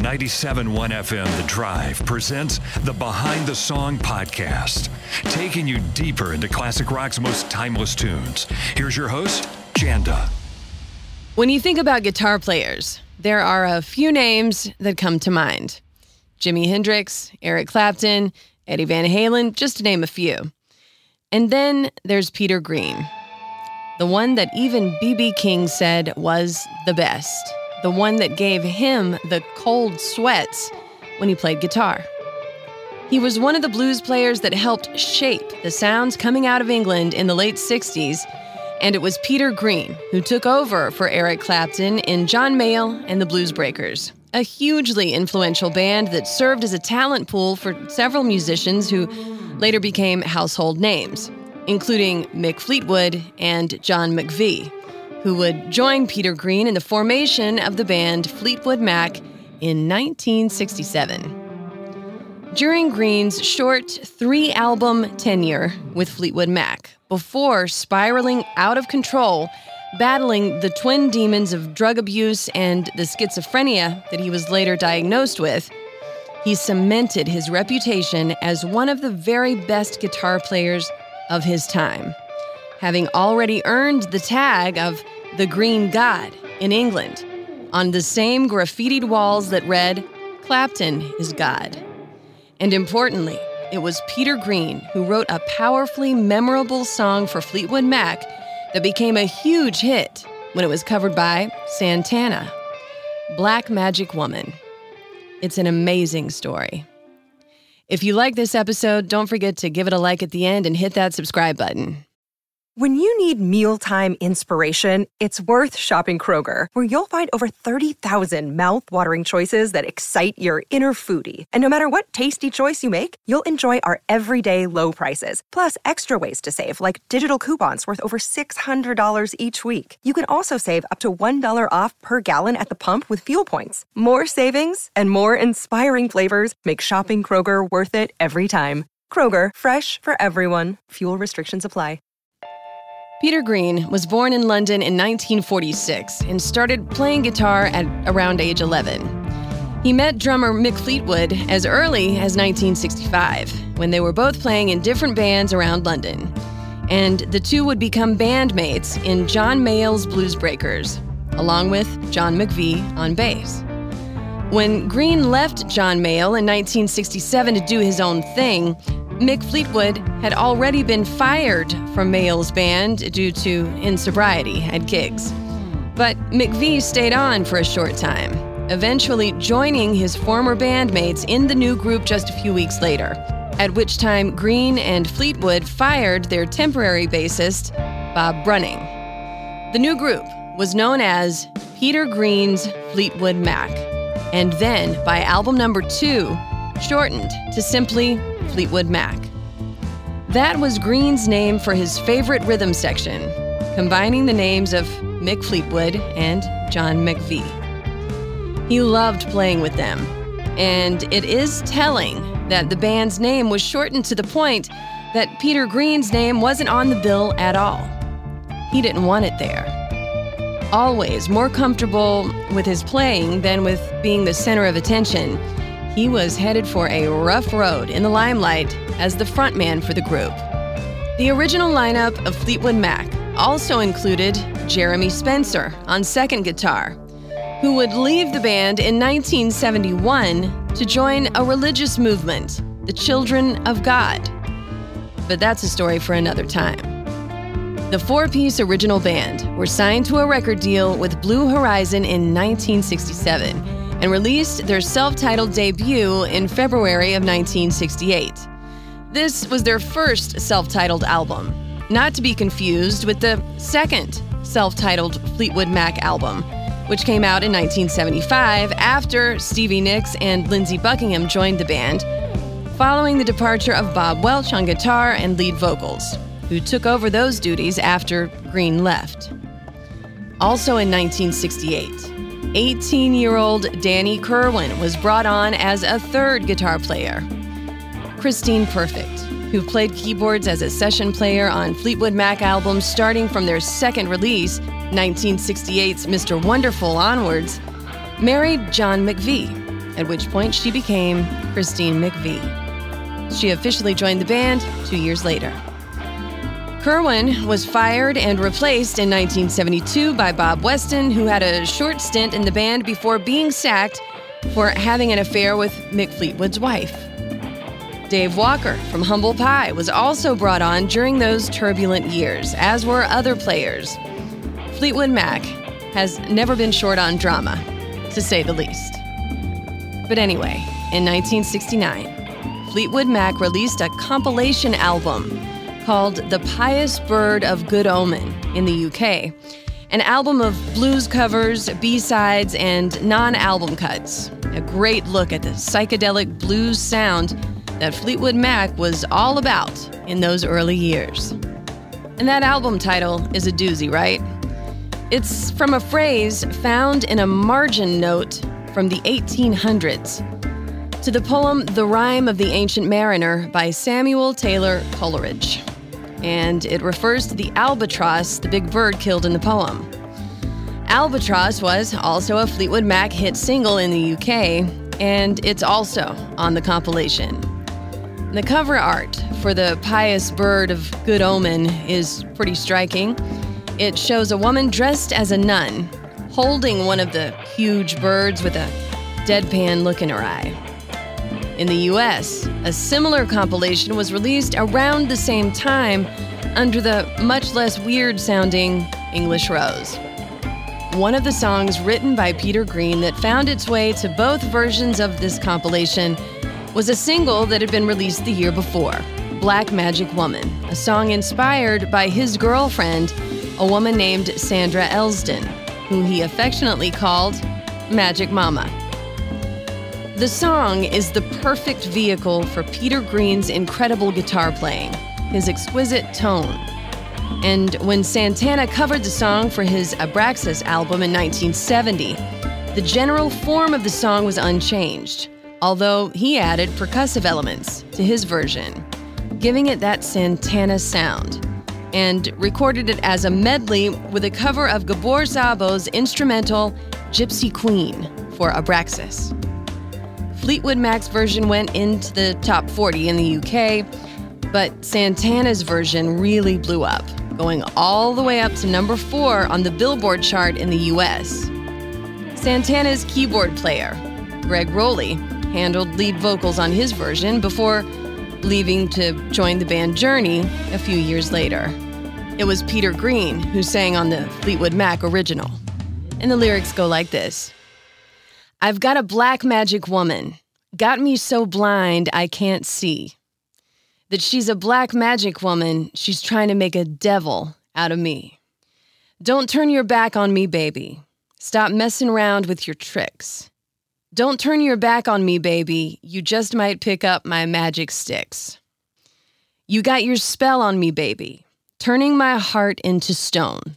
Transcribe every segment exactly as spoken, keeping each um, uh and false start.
ninety-seven point one F M The Drive presents the Behind the Song podcast, taking you deeper into classic rock's most timeless tunes. Here's your host, Janda. When you think about guitar players, there are a few names that come to mind. Jimi Hendrix, Eric Clapton, Eddie Van Halen, just to name a few. And then there's Peter Green, the one that even B B King said was the best, the one that gave him the cold sweats when he played guitar. He was one of the blues players that helped shape the sounds coming out of England in the late sixties, and it was Peter Green who took over for Eric Clapton in John Mayall and the Blues Breakers, a hugely influential band that served as a talent pool for several musicians who later became household names, including Mick Fleetwood and John McVie, who would join Peter Green in the formation of the band Fleetwood Mac in nineteen sixty-seven. During Green's short three-album tenure with Fleetwood Mac, before spiraling out of control, battling the twin demons of drug abuse and the schizophrenia that he was later diagnosed with, he cemented his reputation as one of the very best guitar players of his time, having already earned the tag of the Green God in England on the same graffitied walls that read, "Clapton is God." And importantly, it was Peter Green who wrote a powerfully memorable song for Fleetwood Mac that became a huge hit when it was covered by Santana, Black Magic Woman. It's an amazing story. If you like this episode, don't forget to give it a like at the end and hit that subscribe button. When you need mealtime inspiration, it's worth shopping Kroger, where you'll find over thirty thousand mouth-watering choices that excite your inner foodie. And no matter what tasty choice you make, you'll enjoy our everyday low prices, plus extra ways to save, like digital coupons worth over six hundred dollars each week. You can also save up to one dollar off per gallon at the pump with fuel points. More savings and more inspiring flavors make shopping Kroger worth it every time. Kroger, fresh for everyone. Fuel restrictions apply. Peter Green was born in London in nineteen forty-six and started playing guitar at around age eleven. He met drummer Mick Fleetwood as early as nineteen sixty-five, when they were both playing in different bands around London. And the two would become bandmates in John Mayall's Blues Breakers, along with John McVie on bass. When Green left John Mayall in nineteen sixty-seven to do his own thing, Mick Fleetwood had already been fired from Mayall's band due to insobriety at gigs. But McVie stayed on for a short time, eventually joining his former bandmates in the new group just a few weeks later, at which time Green and Fleetwood fired their temporary bassist, Bob Brunning. The new group was known as Peter Green's Fleetwood Mac, and then, by album number two, shortened to simply Fleetwood Mac. That was Green's name for his favorite rhythm section, combining the names of Mick Fleetwood and John McVie. He loved playing with them, and it is telling that the band's name was shortened to the point that Peter Green's name wasn't on the bill at all. He didn't want it there. Always more comfortable with his playing than with being the center of attention, he was headed for a rough road in the limelight as the frontman for the group. The original lineup of Fleetwood Mac also included Jeremy Spencer on second guitar, who would leave the band in nineteen seventy-one to join a religious movement, the Children of God. But that's a story for another time. The four-piece original band were signed to a record deal with Blue Horizon in nineteen sixty-seven, and released their self-titled debut in February of nineteen sixty-eight. This was their first self-titled album, not to be confused with the second self-titled Fleetwood Mac album, which came out in nineteen seventy-five after Stevie Nicks and Lindsey Buckingham joined the band, following the departure of Bob Welch on guitar and lead vocals, who took over those duties after Green left. Also in nineteen sixty-eight, eighteen-year-old Danny Kerwin was brought on as a third guitar player. Christine Perfect, who played keyboards as a session player on Fleetwood Mac albums starting from their second release, nineteen sixty-eight's Mister Wonderful onwards, married John McVie, at which point she became Christine McVie. She officially joined the band two years later. Kerwin was fired and replaced in nineteen seventy-two by Bob Weston, who had a short stint in the band before being sacked for having an affair with Mick Fleetwood's wife. Dave Walker from Humble Pie was also brought on during those turbulent years, as were other players. Fleetwood Mac has never been short on drama, to say the least. But anyway, in nineteen sixty-nine, Fleetwood Mac released a compilation album called The Pious Bird of Good Omen in the U K, an album of blues covers, B-sides, and non-album cuts. A great look at the psychedelic blues sound that Fleetwood Mac was all about in those early years. And that album title is a doozy, right? It's from a phrase found in a margin note from the eighteen hundreds to the poem The Rime of the Ancient Mariner by Samuel Taylor Coleridge. And it refers to the albatross, the big bird killed in the poem. Albatross was also a Fleetwood Mac hit single in the U K, and it's also on the compilation. The cover art for The Pious Bird of Good Omen is pretty striking. It shows a woman dressed as a nun, holding one of the huge birds with a deadpan look in her eye. In the U S, a similar compilation was released around the same time under the much less weird-sounding English Rose. One of the songs written by Peter Green that found its way to both versions of this compilation was a single that had been released the year before, Black Magic Woman, a song inspired by his girlfriend, a woman named Sandra Elsden, who he affectionately called Magic Mama. The song is the perfect vehicle for Peter Green's incredible guitar playing, his exquisite tone. And when Santana covered the song for his Abraxas album in nineteen seventy, the general form of the song was unchanged, although he added percussive elements to his version, giving it that Santana sound, and recorded it as a medley with a cover of Gabor Szabo's instrumental Gypsy Queen for Abraxas. Fleetwood Mac's version went into the top forty in the U K, but Santana's version really blew up, going all the way up to number four on the Billboard chart in the U S. Santana's keyboard player, Greg Rowley, handled lead vocals on his version before leaving to join the band Journey a few years later. It was Peter Green who sang on the Fleetwood Mac original. And the lyrics go like this. I've got a black magic woman, got me so blind I can't see. That she's a black magic woman, she's trying to make a devil out of me. Don't turn your back on me, baby. Stop messing around with your tricks. Don't turn your back on me, baby. You just might pick up my magic sticks. You got your spell on me, baby, turning my heart into stone.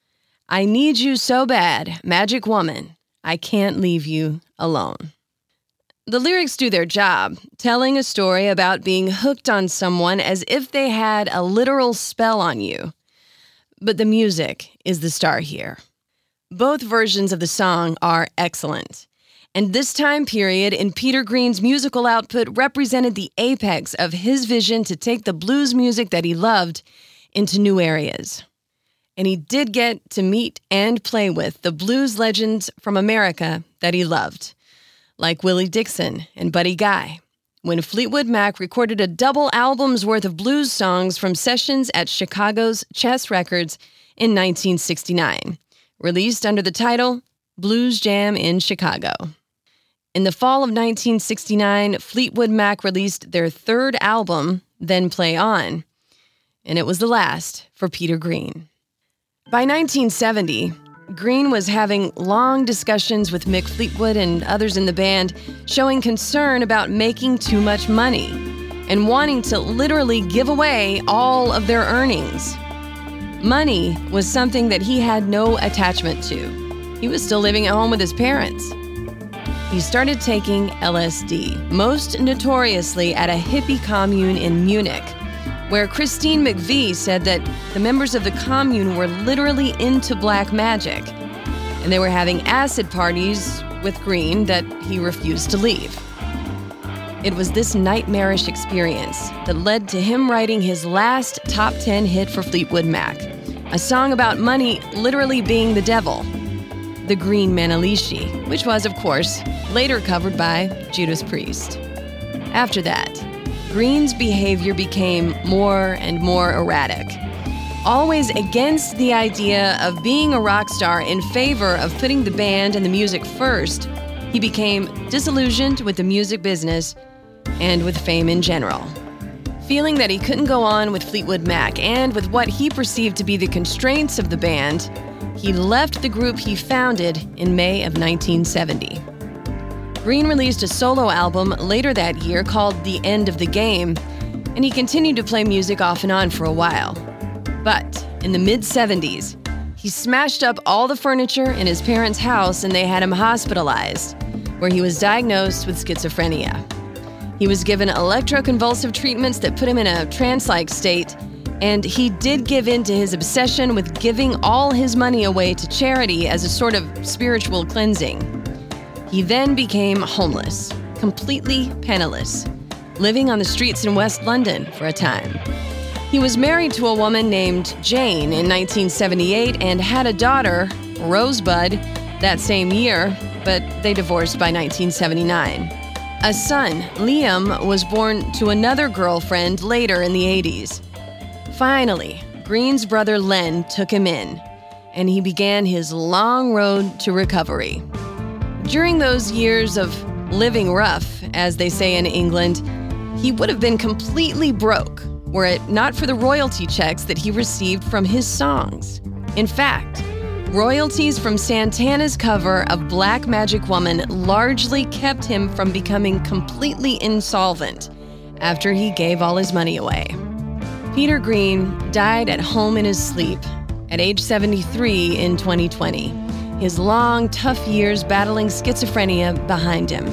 I need you so bad, magic woman. I can't leave you alone. The lyrics do their job, telling a story about being hooked on someone as if they had a literal spell on you. But the music is the star here. Both versions of the song are excellent. And this time period in Peter Green's musical output represented the apex of his vision to take the blues music that he loved into new areas. And he did get to meet and play with the blues legends from America that he loved, like Willie Dixon and Buddy Guy, when Fleetwood Mac recorded a double album's worth of blues songs from sessions at Chicago's Chess Records in nineteen sixty-nine, released under the title Blues Jam in Chicago. In the fall of nineteen sixty-nine, Fleetwood Mac released their third album, Then Play On, and it was the last for Peter Green. By nineteen seventy, Green was having long discussions with Mick Fleetwood and others in the band, showing concern about making too much money and wanting to literally give away all of their earnings. Money was something that he had no attachment to. He was still living at home with his parents. He started taking L S D, most notoriously at a hippie commune in Munich, where Christine McVie said that the members of the commune were literally into black magic, and they were having acid parties with Green that he refused to leave. It was this nightmarish experience that led to him writing his last top ten hit for Fleetwood Mac, a song about money literally being the devil, The Green Manalishi, which was, of course, later covered by Judas Priest. After that, Green's behavior became more and more erratic, always against the idea of being a rock star in favor of putting the band and the music first. He became disillusioned with the music business and with fame in general. Feeling that he couldn't go on with Fleetwood Mac and with what he perceived to be the constraints of the band, he left the group he founded in May of nineteen seventy. Green released a solo album later that year called The End of the Game, and he continued to play music off and on for a while. But in the mid-seventies, he smashed up all the furniture in his parents' house and they had him hospitalized, where he was diagnosed with schizophrenia. He was given electroconvulsive treatments that put him in a trance-like state, and he did give in to his obsession with giving all his money away to charity as a sort of spiritual cleansing. He then became homeless, completely penniless, living on the streets in West London for a time. He was married to a woman named Jane in nineteen seventy-eight and had a daughter, Rosebud, that same year, but they divorced by nineteen seventy-nine. A son, Liam, was born to another girlfriend later in the eighties. Finally, Green's brother Len took him in, and he began his long road to recovery. During those years of living rough, as they say in England, he would have been completely broke were it not for the royalty checks that he received from his songs. In fact, royalties from Santana's cover of Black Magic Woman largely kept him from becoming completely insolvent after he gave all his money away. Peter Green died at home in his sleep at age seventy-three in twenty twenty. His long, tough years battling schizophrenia behind him.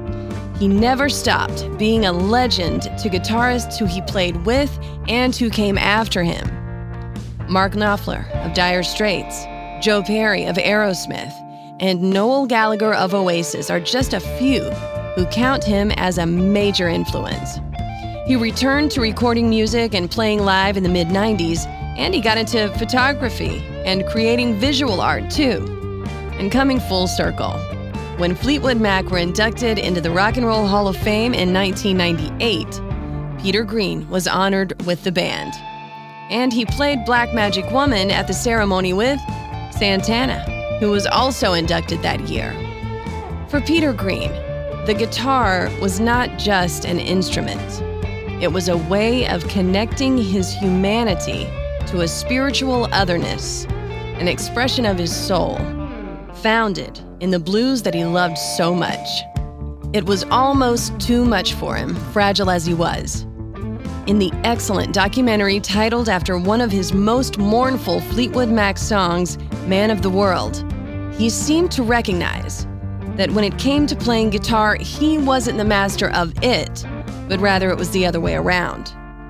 He never stopped being a legend to guitarists who he played with and who came after him. Mark Knopfler of Dire Straits, Joe Perry of Aerosmith, and Noel Gallagher of Oasis are just a few who count him as a major influence. He returned to recording music and playing live in the mid nineties, and he got into photography and creating visual art too. And coming full circle, when Fleetwood Mac were inducted into the Rock and Roll Hall of Fame in nineteen ninety-eight, Peter Green was honored with the band. And he played Black Magic Woman at the ceremony with Santana, who was also inducted that year. For Peter Green, the guitar was not just an instrument. It was a way of connecting his humanity to a spiritual otherness, an expression of his soul, founded in the blues that he loved so much. It was almost too much for him, fragile as he was. In the excellent documentary titled after one of his most mournful Fleetwood Mac songs, Man of the World, he seemed to recognize that when it came to playing guitar, he wasn't the master of it, but rather it was the other way around.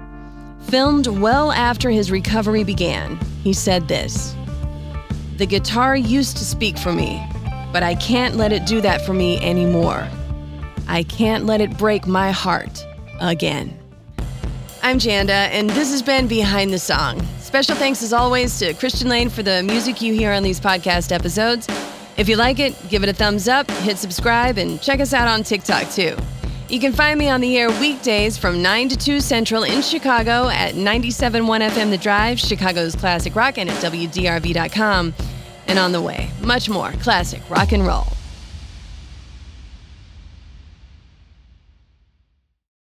Filmed well after his recovery began, he said this: "The guitar used to speak for me, but I can't let it do that for me anymore. I can't let it break my heart again." I'm Janda, and this has been Behind the Song. Special thanks, as always, to Christian Lane for the music you hear on these podcast episodes. If you like it, give it a thumbs up, hit subscribe, and check us out on TikTok, too. You can find me on the air weekdays from nine to two Central in Chicago at ninety-seven point one F M The Drive, Chicago's classic rock, and at W D R V dot com. And on the way, much more classic rock and roll.